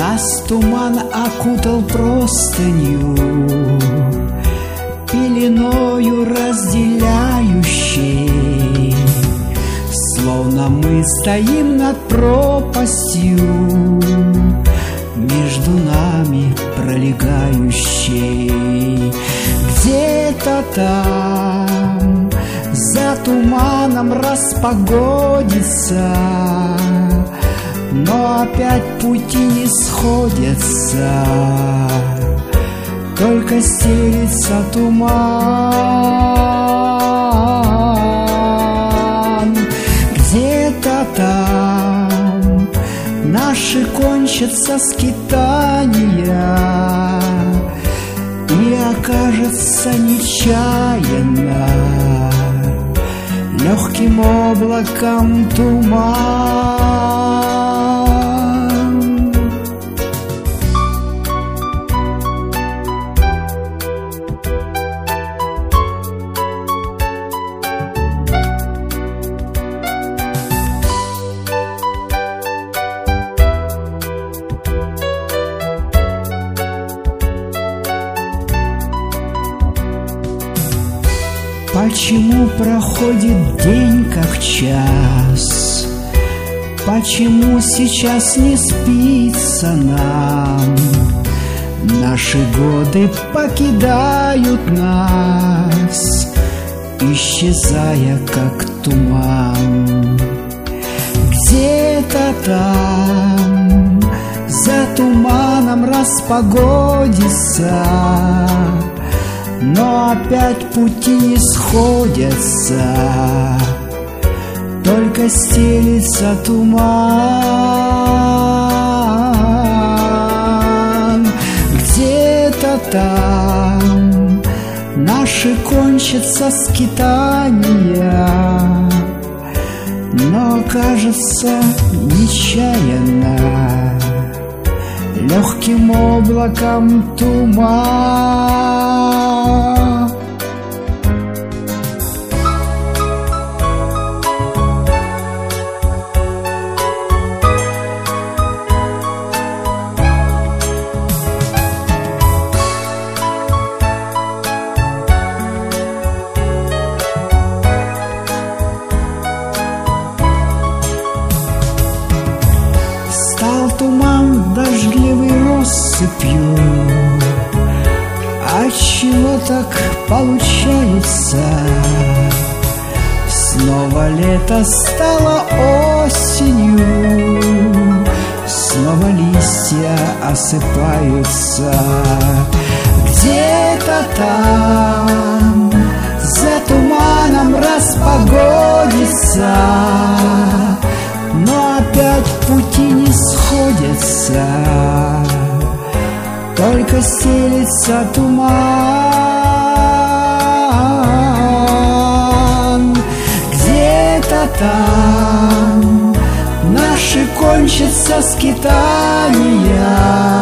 Нас туман окутал простынью, пеленою разделяющей, словно мы стоим над пропастью, между нами пролегающей. Где-то там за туманом распогодится, но опять пути не сходятся, только стелится туман. Где-то там наши кончатся скитания, и окажется нечаянно легким облаком туман. Почему проходит день как час? Почему сейчас не спится нам? Наши годы покидают нас, исчезая как туман. Где-то там за туманом распогодится, но опять пути не сходятся, только стелится туман. Где-то там наши кончатся скитания, но кажется нечаянно легким облаком туман. Стал туман дождливой россыпью. Отчего так получается? Снова лето стало осенью, снова листья осыпаются. Где-то там за туманом распогодится, но опять пути не сходятся, только стелится туман. Где-то там наши кончатся скитания,